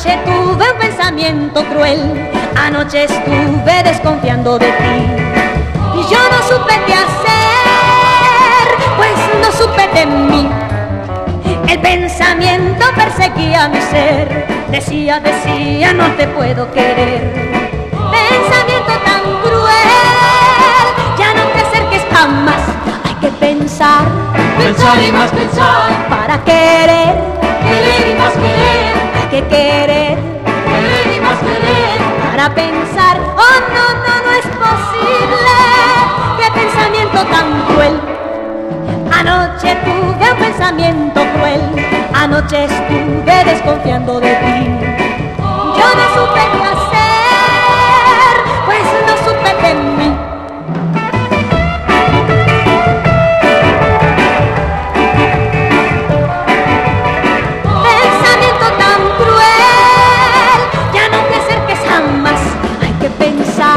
Anoche tuve un pensamiento cruel, anoche estuve desconfiando de ti. Y yo no supe qué hacer, pues no supe de mí. El pensamiento perseguía mi ser, decía, no te puedo querer. Pensamiento tan cruel, ya no te acerques jamás. Hay que pensar, pensar y más pensar, para querer, querer y más querer, hay que querer, querer y más querer, para pensar. Oh, no es posible, qué pensamiento tan cruel. Anoche tuve un pensamiento cruel, anoche estuve desconfiando de ti. Yo no supe